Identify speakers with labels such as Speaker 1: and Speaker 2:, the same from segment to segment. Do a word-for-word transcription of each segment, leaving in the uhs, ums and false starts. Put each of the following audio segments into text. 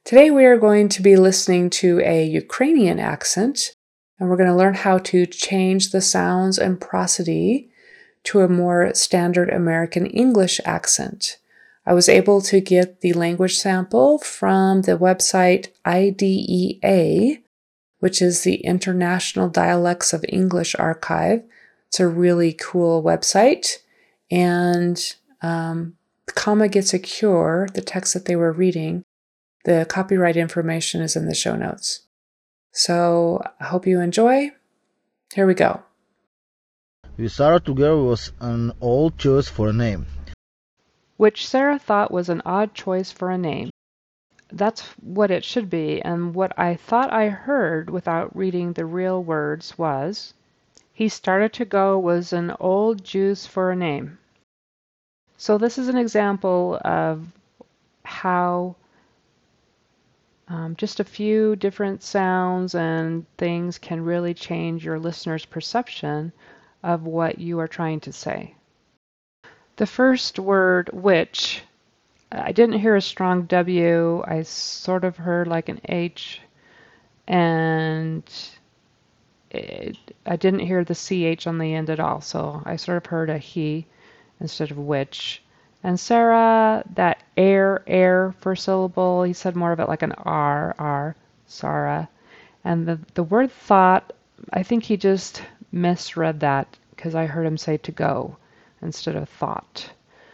Speaker 1: Today we are going to be listening to a Ukrainian accent, and we're going to learn how to change the sounds and prosody to a more standard American English accent. I was able to get the language sample from the website I D E A, which is the International Dialects of English Archive. It's a really cool website, and um, Comma Gets a Cure, the text that they were reading, the copyright information is in the show notes. So I hope you enjoy. Here we go.
Speaker 2: With Sarah together was an old choice for a name.
Speaker 3: Which Sarah thought was an odd choice for a name. That's what it should be, and what I thought I heard without reading the real words was, he started to go was an old juice for a name. So this is an example of how um, just a few different sounds and things can really change your listener's perception of what you are trying to say. The first word, which, I didn't hear a strong W. I sort of heard like an H, and it, I didn't hear the C H on the end at all. So I sort of heard a he instead of which. And Sarah, that air, air first syllable, he said more of it like an R, R, Sarah. And the, the word thought, I think he just misread that because I heard him say to go instead of thought.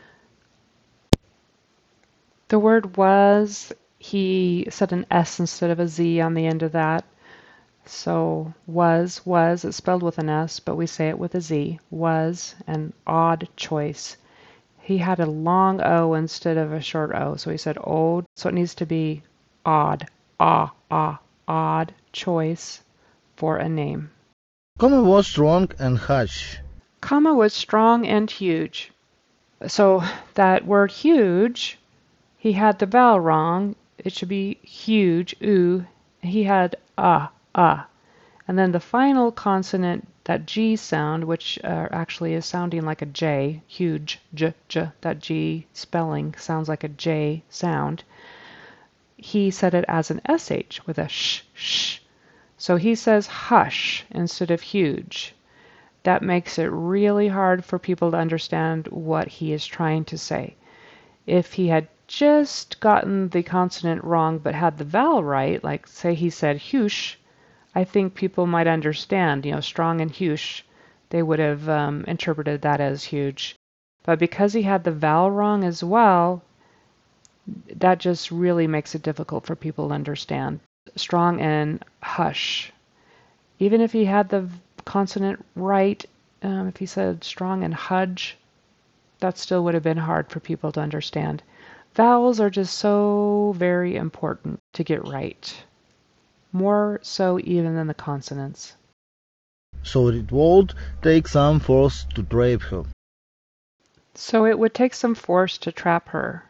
Speaker 3: The word was, he said an S instead of a Z on the end of that. So was, was, it's spelled with an S, but we say it with a Z. Was an odd choice. He had a long O instead of a short O, so he said old. So it needs to be odd, ah, ah, odd choice for a name.
Speaker 2: Comma was strong and hush.
Speaker 3: Comma was strong and huge. So that word huge, he had the vowel wrong. It should be huge, oo. He had ah, ah. And then the final consonant, that G sound, which uh, actually is sounding like a J, huge, J, J, that G spelling sounds like a J sound. He said it as an S H with a sh, sh. So he says hush instead of huge. That makes it really hard for people to understand what he is trying to say. If he had just gotten the consonant wrong but had the vowel right, like say he said hush, I think people might understand, you know, strong and huge. They would have um, interpreted that as huge. But because he had the vowel wrong as well, that just really makes it difficult for people to understand. Strong and hush. Even if he had the consonant right, um, if he said strong and hudge, that still would have been hard for people to understand. Vowels are just so very important to get right. More so even than the consonants.
Speaker 2: So it would take some force to trap her.
Speaker 3: So it would take some force to trap her.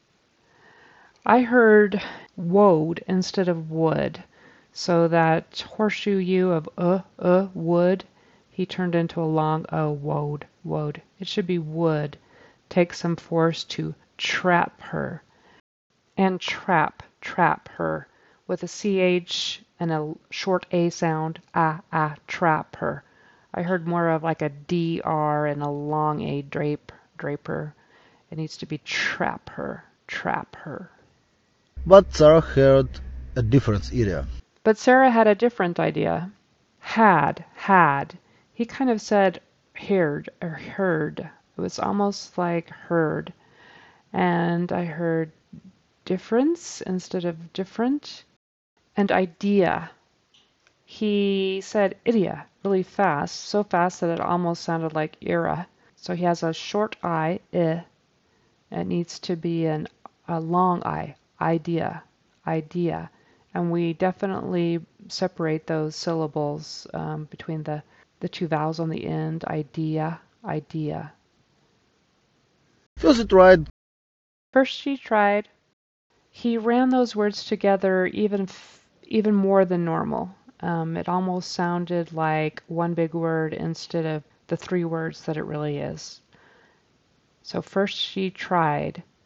Speaker 3: I heard woad instead of would. So that horseshoe U of uh, uh, would, he turned into a long O, woad, woad. It should be would. Take some force to trap her. And trap, trap her. With a C H and a short A sound, ah, ah, trap her. I heard more of like a D R and a long A, drape, draper. It needs to be trap her, trap her.
Speaker 2: But Sarah heard a different idea.
Speaker 3: But Sarah had a different idea. Had, had. He kind of said heard or heard. It was almost like heard. And I heard difference instead of different. And idea. He said idia really fast, so fast that it almost sounded like era. So he has a short I, I. It needs to be an, a long I, idea, idea. And we definitely separate those syllables um, between the, the two vowels on the end, idea, idea.
Speaker 2: First it tried.
Speaker 3: First she tried. He ran those words together even even more than normal. Um, it almost sounded like one big word instead of the three words that it really is. So first she tried.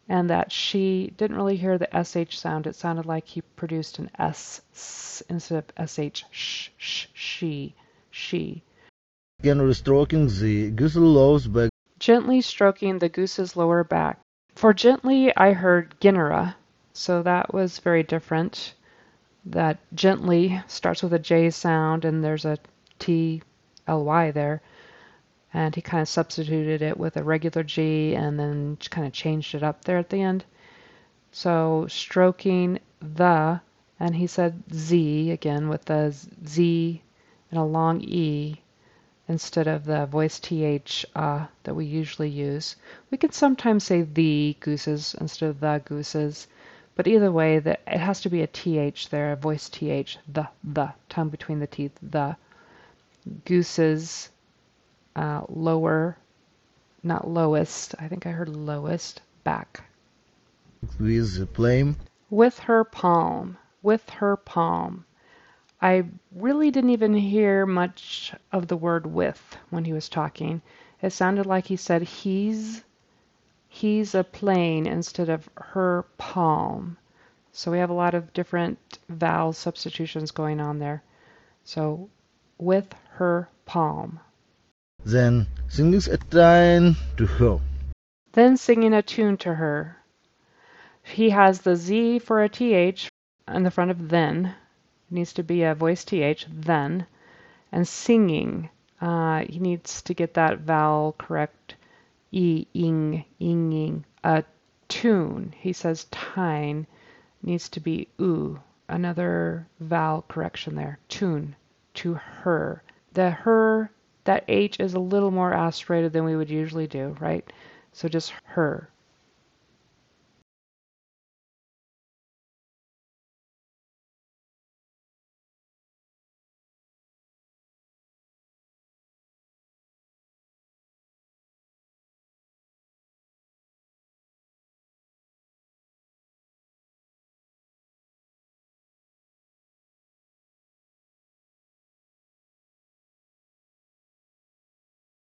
Speaker 3: and that she didn't really hear the S H sound. It sounded like he produced an S, S instead of S H, sh, sh, she, she.
Speaker 2: Again, stroking the goose's lower back.
Speaker 3: Gently stroking the goose's lower back. For gently, I heard Ginnera, so that was very different. That gently starts with a J sound, and there's a T L Y there. And he kind of substituted it with a regular G and then kind of changed it up there at the end. So stroking the, and he said Z again with the Z and a long E instead of the voice T H uh, that we usually use. We can sometimes say the gooses instead of the gooses, but either way, the, it has to be a T H there, a voice T H, the, the, tongue between the teeth, the gooses. Uh, lower, not lowest, I think I heard lowest, back.
Speaker 2: With the flame.
Speaker 3: With her palm, with her palm. I really didn't even hear much of the word with when he was talking. It sounded like he said he's, he's a plane instead of her palm. So we have a lot of different vowel substitutions going on there. So with her palm.
Speaker 2: Then singing a tune to her.
Speaker 3: Then singing a tune to her. He has the Z for a T H in the front of then. It needs to be a voice T H, then. And singing. Uh, he needs to get that vowel correct. E, ing, inging. A tune. He says tine. Needs to be oo. Another vowel correction there. Tune. To her. The her, that H is a little more aspirated than we would usually do, right? So just her.